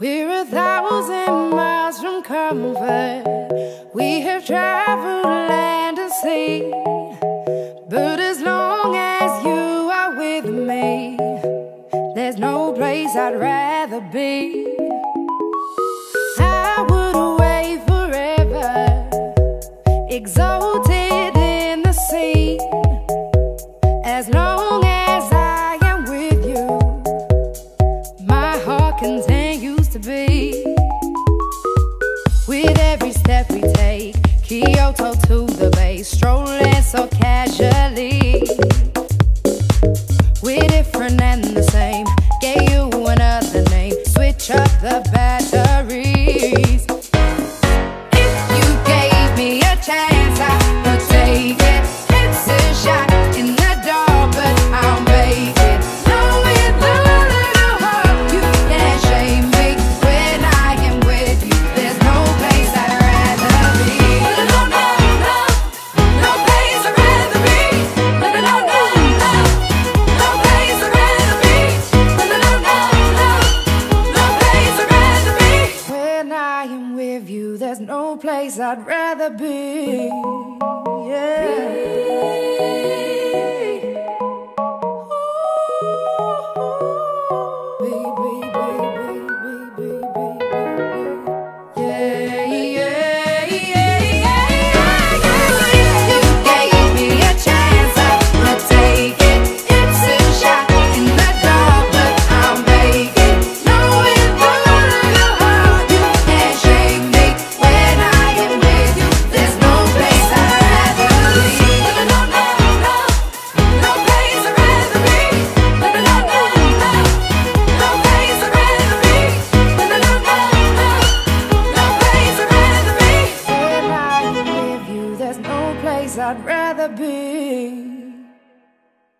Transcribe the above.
We're 1,000 miles from comfort. We have traveled land and sea, but as long as you are with me, there's no place I'd rather be. I would away forever, exalted in the sea. As long as I am with you, my heart continues to beat. With every step we take, Kyoto to the bay, strolling so casually. We're different and the same, gave you another name, switch up the batteries. If you gave me a chance, I would take it. It's a shot in the dark, but I'll make it. Knowing the little heart, you can't shame me. When I am with you, there's no place I'd rather be. No, no, no, no place I'd rather be. No, no, no, no, no place I'd rather be. No, no, no, no, no place I'd rather be. When I am with you, there's no place I'd rather be. I'd rather be.